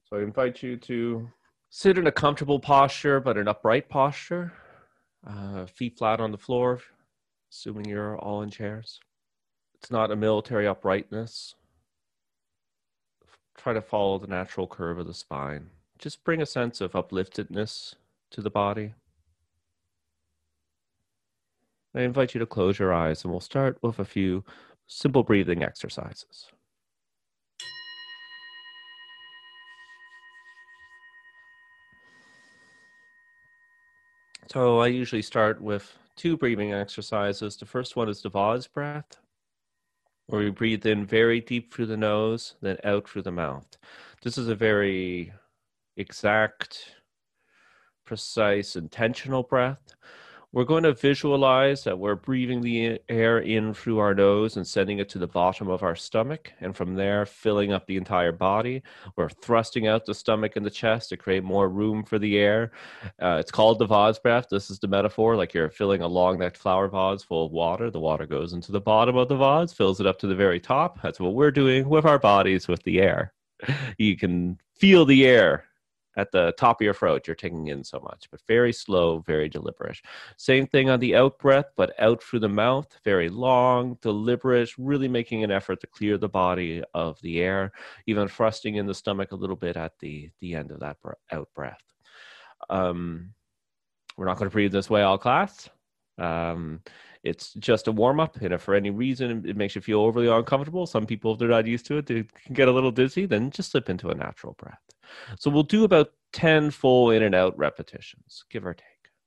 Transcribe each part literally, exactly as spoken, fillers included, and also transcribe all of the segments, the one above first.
So I invite you to sit in a comfortable posture, but an upright posture. Uh, feet flat on the floor, assuming you're all in chairs. It's not a military uprightness. Try to follow the natural curve of the spine. Just bring a sense of upliftedness to the body. I invite you to close your eyes, and we'll start with a few simple breathing exercises. So I usually start with two breathing exercises. The first one is the Vaz breath, where we breathe in very deep through the nose, then out through the mouth. This is a very exact, precise, intentional breath. We're going to visualize that we're breathing the air in through our nose and sending it to the bottom of our stomach, and from there filling up the entire body. We're thrusting out the stomach and the chest to create more room for the air. Uh, it's called the vase breath. This is the metaphor, like you're filling a long-necked flower vase full of water. The water goes into the bottom of the vase, fills it up to the very top. That's what we're doing with our bodies with the air. You can feel the air at the top of your throat. You're taking in so much, but very slow, very deliberate. Same thing on the out breath, but out through the mouth, very long, deliberate, really making an effort to clear the body of the air, even thrusting in the stomach a little bit at the, the end of that out breath. Um, we're not going to breathe this way all class. Um, it's just a warm-up, and if for any reason it makes you feel overly uncomfortable, some people, if they're not used to it, they can get a little dizzy, then just slip into a natural breath. So we'll do about ten full in and out repetitions, give or take.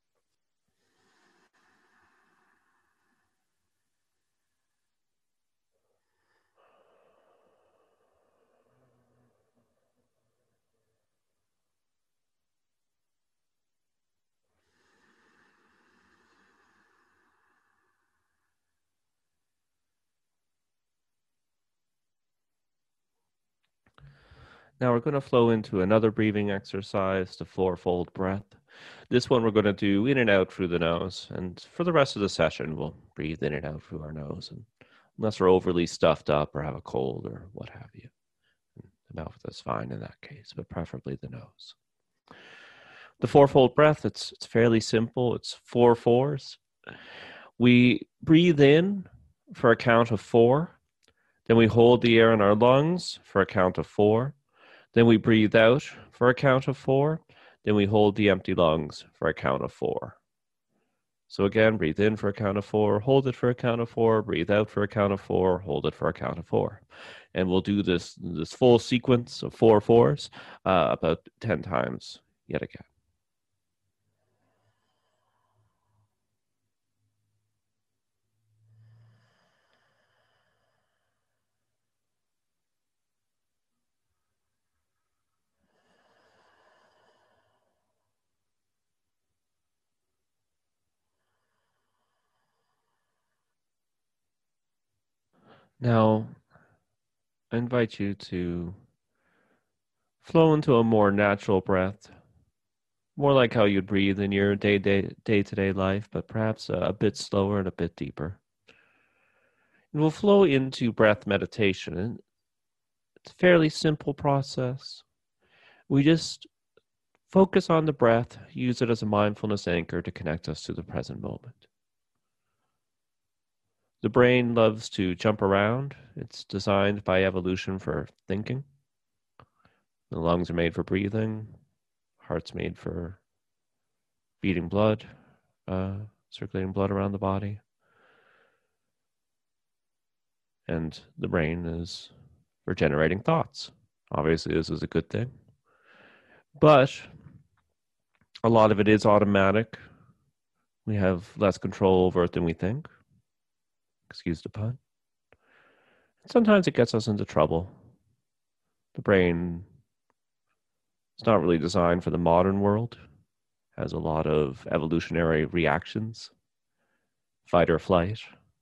Now we're going to flow into another breathing exercise, the fourfold breath. This one we're going to do in and out through the nose. And for the rest of the session, we'll breathe in and out through our nose. And unless we're overly stuffed up or have a cold or what have you. The mouth is fine in that case, but preferably the nose. The fourfold breath, it's, it's fairly simple. It's four fours. We breathe in for a count of four. Then we hold the air in our lungs for a count of four. Then we breathe out for a count of four. Then we hold the empty lungs for a count of four. So again, breathe in for a count of four, hold it for a count of four, breathe out for a count of four, hold it for a count of four. And we'll do this, this full sequence of four fours uh, about ten times yet again. Now, I invite you to flow into a more natural breath, more like how you'd breathe in your day, day, day-to-day life, but perhaps a, a bit slower and a bit deeper. And we'll flow into breath meditation. And it's a fairly simple process. We just focus on the breath, use it as a mindfulness anchor to connect us to the present moment. The brain loves to jump around. It's designed by evolution for thinking. The lungs are made for breathing. Heart's made for beating blood, uh, circulating blood around the body. And the brain is for generating thoughts. Obviously, this is a good thing. But a lot of it is automatic. We have less control over it than we think. Excuse the pun. Sometimes it gets us into trouble. The brain is not really designed for the modern world. It has a lot of evolutionary reactions, fight or flight.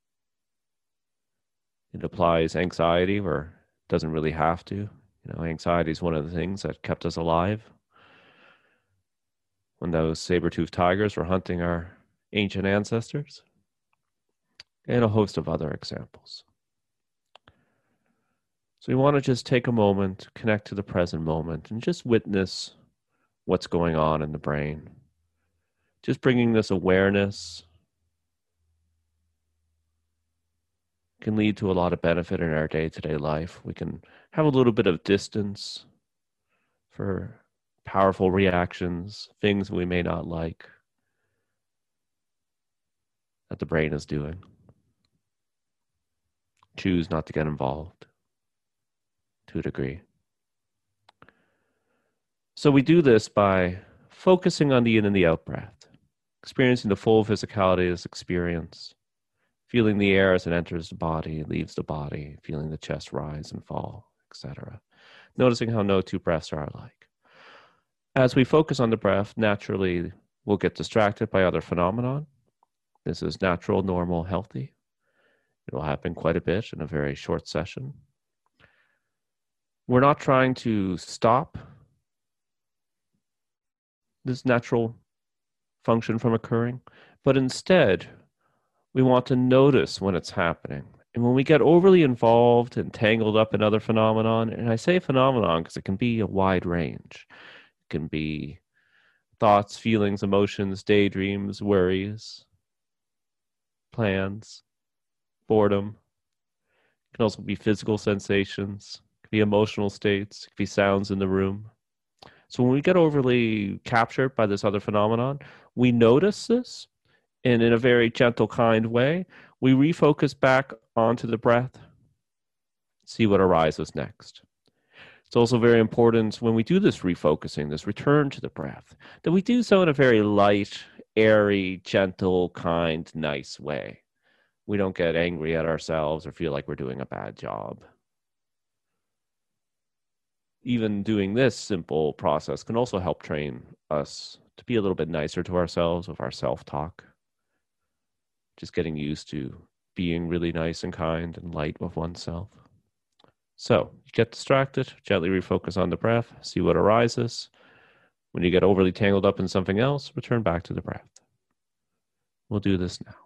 It applies anxiety where it doesn't really have to. You know, anxiety is one of the things that kept us alive. When those saber-toothed tigers were hunting our ancient ancestors, and a host of other examples. So we want to just take a moment, connect to the present moment, and just witness what's going on in the brain. Just bringing this awareness can lead to a lot of benefit in our day-to-day life. We can have a little bit of distance for powerful reactions, things we may not like that the brain is doing. Choose not to get involved to a degree. So we do this by focusing on the in and the out breath, experiencing the full physicality of this experience, feeling the air as it enters the body, leaves the body, feeling the chest rise and fall, et cetera. Noticing how no two breaths are alike. As we focus on the breath, naturally we'll get distracted by other phenomena. This is natural, normal, healthy. It will happen quite a bit in a very short session. We're not trying to stop this natural function from occurring, but instead we want to notice when it's happening. And when we get overly involved and tangled up in other phenomenon, and I say phenomenon because it can be a wide range. It can be thoughts, feelings, emotions, daydreams, worries, plans, boredom. It can also be physical sensations, it can be emotional states, it can be sounds in the room. So when we get overly captured by this other phenomenon, we notice this, and in a very gentle, kind way, we refocus back onto the breath, see what arises next. It's also very important when we do this refocusing, this return to the breath, that we do so in a very light, airy, gentle, kind, nice way. We don't get angry at ourselves or feel like we're doing a bad job. Even doing this simple process can also help train us to be a little bit nicer to ourselves with our self-talk. Just getting used to being really nice and kind and light with oneself. So you get distracted, gently refocus on the breath, see what arises. When you get overly tangled up in something else, return back to the breath. We'll do this now.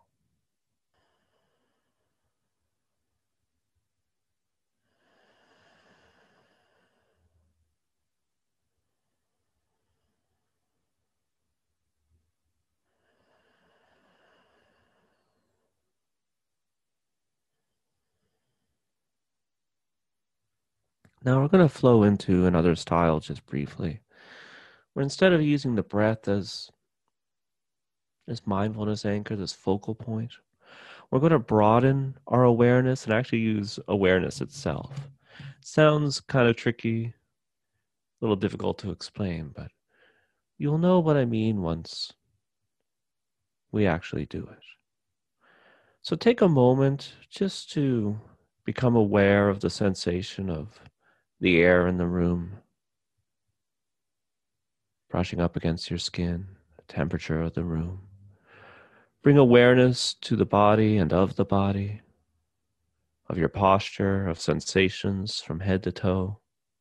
Now we're going to flow into another style just briefly, where instead of using the breath as this mindfulness anchor, this focal point, we're going to broaden our awareness and actually use awareness itself. It sounds kind of tricky, a little difficult to explain, but you'll know what I mean once we actually do it. So take a moment just to become aware of the sensation of the air in the room, brushing up against your skin, the temperature of the room. Bring awareness to the body and of the body, of your posture, of sensations from head to toe.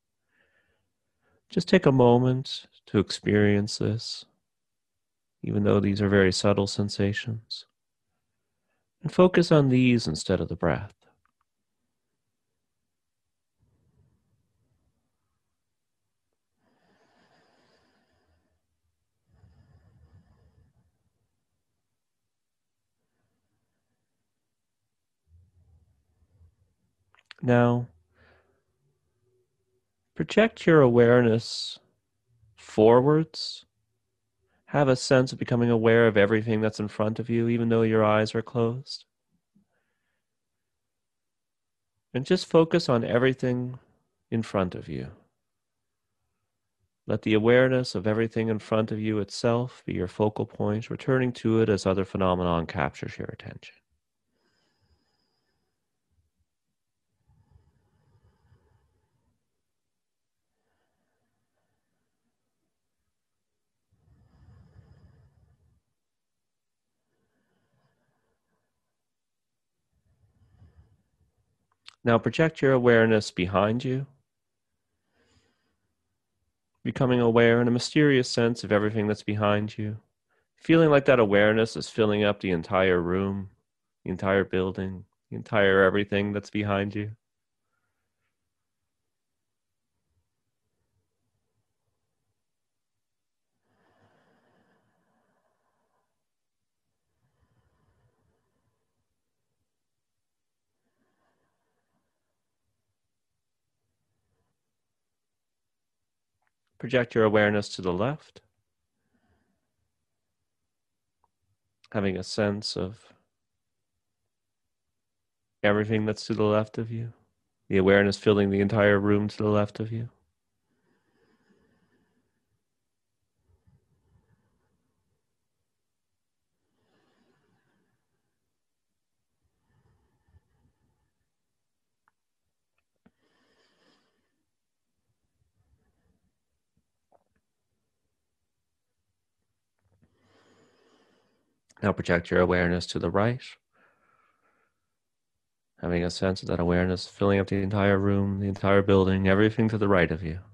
Just take a moment to experience this, even though these are very subtle sensations, and focus on these instead of the breath. Now, project your awareness forwards. Have a sense of becoming aware of everything that's in front of you, even though your eyes are closed. And just focus on everything in front of you. Let the awareness of everything in front of you itself be your focal point, returning to it as other phenomenon captures your attention. Now project your awareness behind you, becoming aware in a mysterious sense of everything that's behind you, feeling like that awareness is filling up the entire room, the entire building, the entire everything that's behind you. Project your awareness to the left, having a sense of everything that's to the left of you, the awareness filling the entire room to the left of you. Now project your awareness to the right, having a sense of that awareness filling up the entire room, the entire building, everything to the right of you.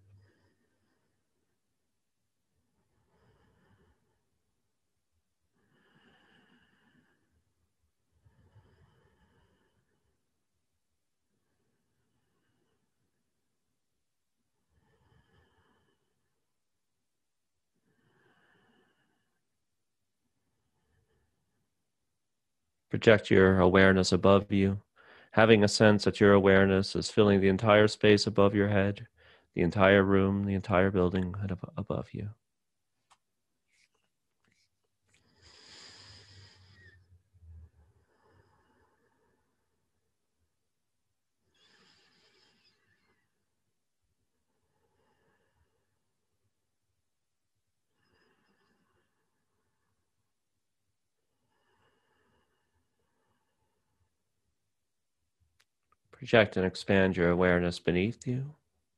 Project your awareness above you, having a sense that your awareness is filling the entire space above your head, the entire room, the entire building above you. Project and expand your awareness beneath you,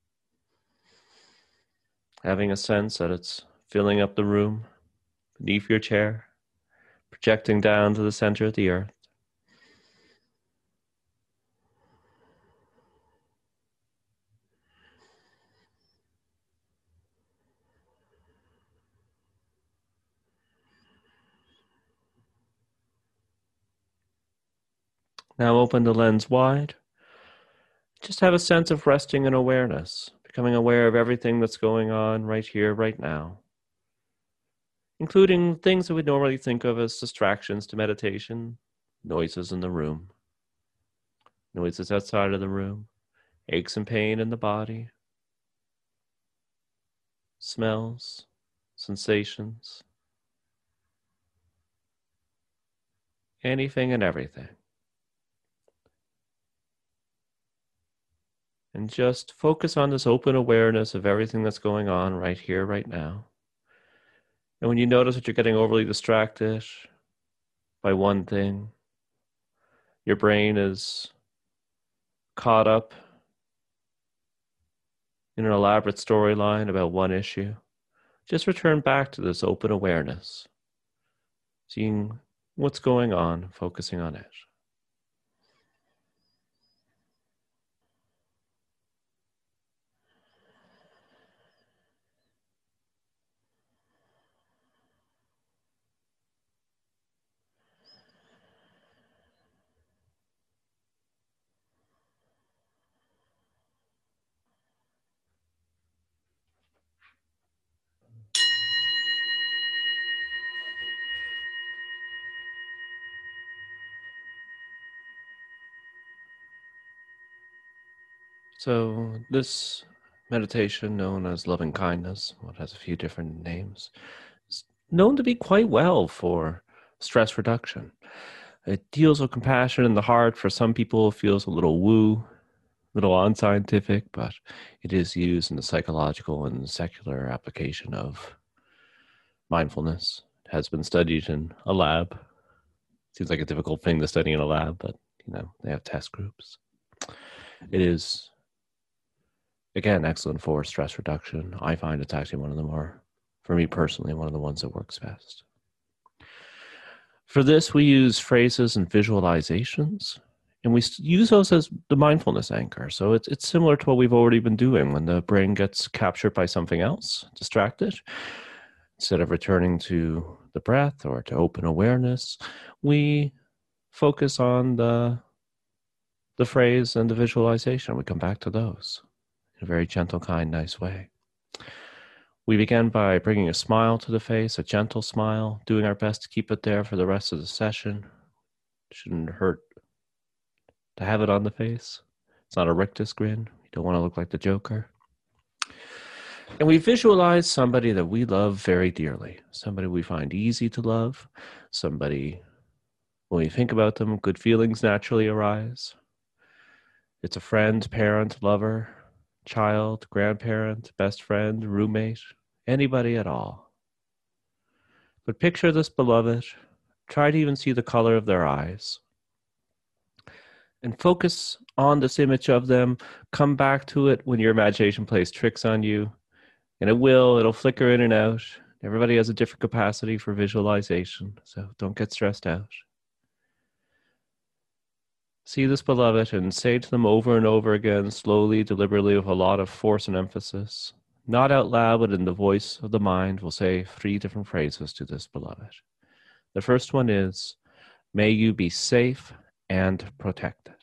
having a sense that it's filling up the room beneath your chair, projecting down to the center of the earth. Now open the lens wide. Just have a sense of resting in awareness, becoming aware of everything that's going on right here, right now, including things that we normally think of as distractions to meditation, noises in the room, noises outside of the room, aches and pain in the body, smells, sensations, anything and everything. And just focus on this open awareness of everything that's going on right here, right now. And when you notice that you're getting overly distracted by one thing, your brain is caught up in an elaborate storyline about one issue, just return back to this open awareness, seeing what's going on, focusing on it. So this meditation, known as loving kindness, well, it has a few different names, is known to be quite well for stress reduction. It deals with compassion in the heart. For some people, it feels a little woo, a little unscientific, but it is used in the psychological and secular application of mindfulness. It has been studied in a lab. Seems like a difficult thing to study in a lab, but you know, they have test groups. It is, again, excellent for stress reduction. I find it's actually one of the more, for me personally, one of the ones that works best. For this, we use phrases and visualizations, and we use those as the mindfulness anchor. So it's it's similar to what we've already been doing when the brain gets captured by something else, distracted. Instead of returning to the breath or to open awareness, we focus on the the phrase and the visualization. We come back to those in a very gentle, kind, nice way. We begin by bringing a smile to the face, a gentle smile, doing our best to keep it there for the rest of the session. It shouldn't hurt to have it on the face. It's not a rictus grin. You don't want to look like the Joker. And we visualize somebody that we love very dearly, somebody we find easy to love, somebody, when we think about them, good feelings naturally arise. It's a friend, parent, lover, child, grandparent, best friend, roommate, anybody at all. But picture this beloved, try to even see the color of their eyes, and focus on this image of them. Come back to it when your imagination plays tricks on you. And it will, it'll flicker in and out. Everybody has a different capacity for visualization, so don't get stressed out. See this beloved and say to them over and over again, slowly, deliberately, with a lot of force and emphasis. Not out loud, but in the voice of the mind, we'll say three different phrases to this beloved. The first one is, may you be safe and protected.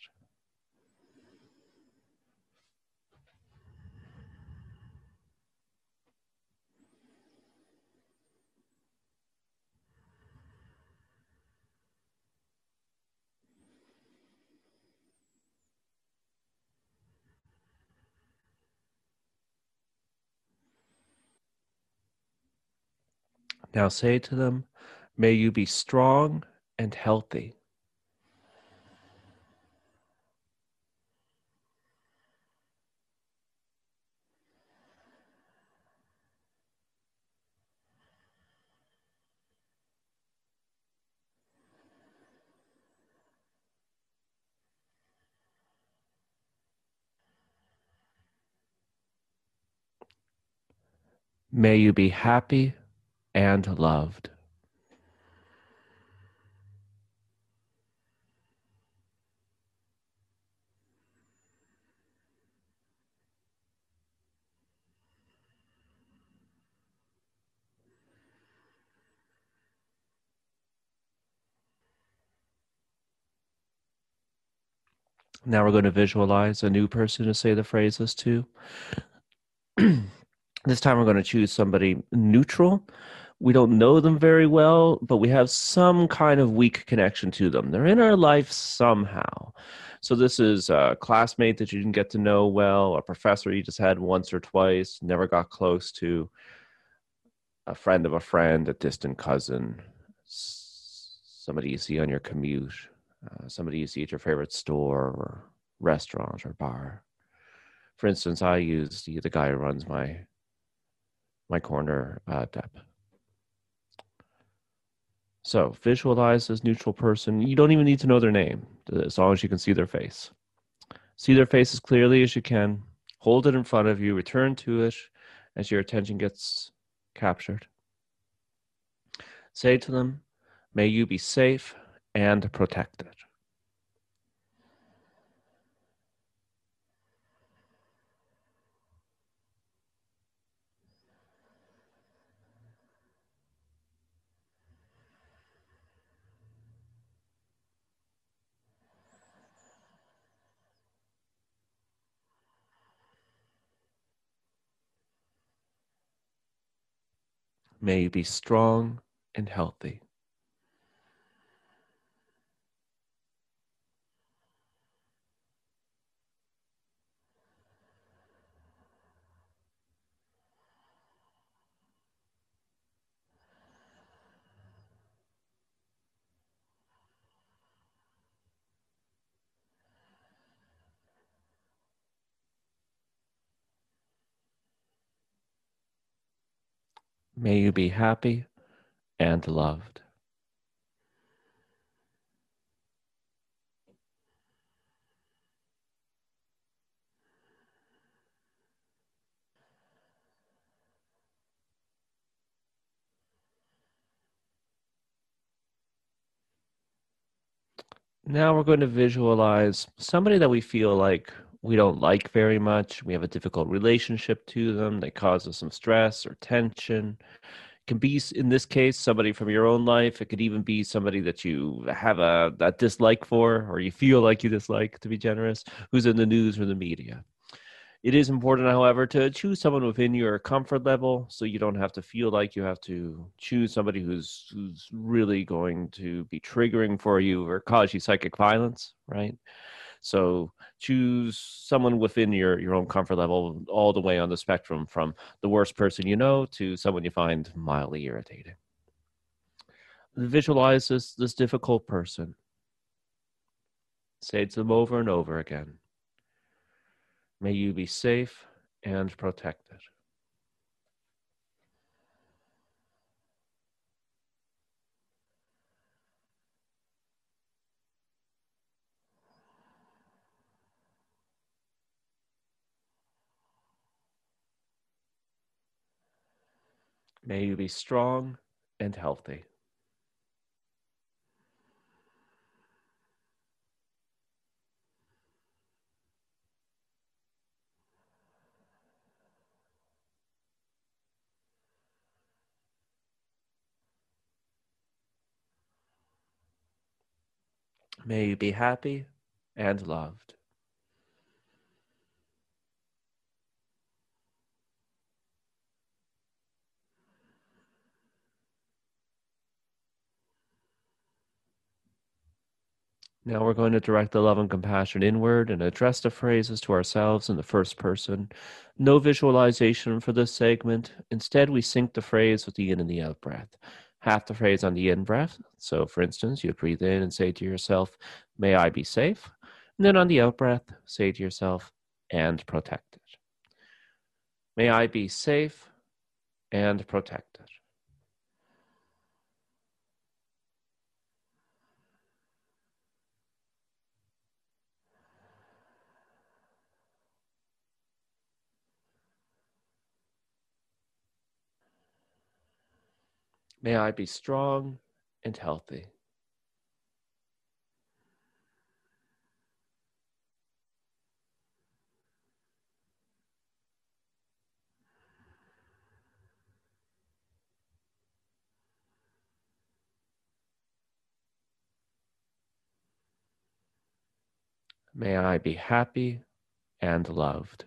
Now say to them, may you be strong and healthy. May you be happy and loved. Now we're going to visualize a new person to say the phrases to. This time we're going to choose somebody neutral. We don't know them very well, but we have some kind of weak connection to them. They're in our life somehow. So this is a classmate that you didn't get to know well, a professor you just had once or twice, never got close to, a friend of a friend, a distant cousin, somebody you see on your commute, uh, somebody you see at your favorite store or restaurant or bar. For instance, I use the, the guy who runs my my corner uh, dep. So visualize this neutral person. You don't even need to know their name, as long as you can see their face. See their face as clearly as you can. Hold it in front of you. Return to it as your attention gets captured. Say to them, may you be safe and protected. May you be strong and healthy. May you be happy and loved. Now we're going to visualize somebody that we feel like we don't like very much. We have a difficult relationship to them. They cause us some stress or tension. It can be, in this case, somebody from your own life. It could even be somebody that you have a, a dislike for, or you feel like you dislike, to be generous, who's in the news or the media. It is important, however, to choose someone within your comfort level, so you don't have to feel like you have to choose somebody who's who's really going to be triggering for you or cause you psychic violence, right? So choose someone within your, your own comfort level, all the way on the spectrum from the worst person you know to someone you find mildly irritating. Visualize this, this difficult person. Say to them over and over again, may you be safe and protected. May you be strong and healthy. May you be happy and loved. Now we're going to direct the love and compassion inward and address the phrases to ourselves in the first person. No visualization for this segment. Instead, we sync the phrase with the in and the out breath. Half the phrase on the in breath. So, for instance, you breathe in and say to yourself, may I be safe. And then on the out breath, say to yourself, and protected. May I be safe and protected. May I be strong and healthy. May I be happy and loved.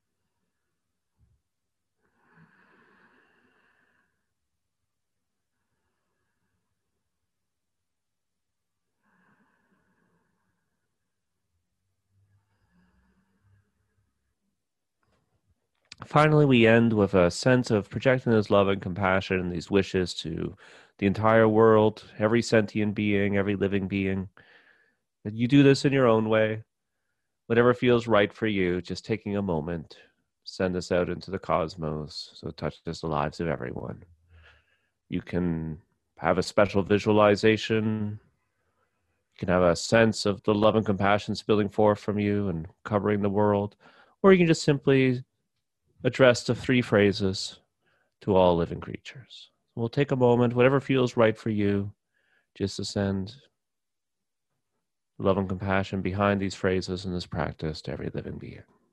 Finally, we end with a sense of projecting this love and compassion and these wishes to the entire world, every sentient being, every living being. You do this in your own way, whatever feels right for you, just taking a moment, send this out into the cosmos so it touches the lives of everyone. You can have a special visualization. You can have a sense of the love and compassion spilling forth from you and covering the world, or you can just simply address the three phrases to all living creatures. We'll take a moment, whatever feels right for you, just to send love and compassion behind these phrases in this practice to every living being.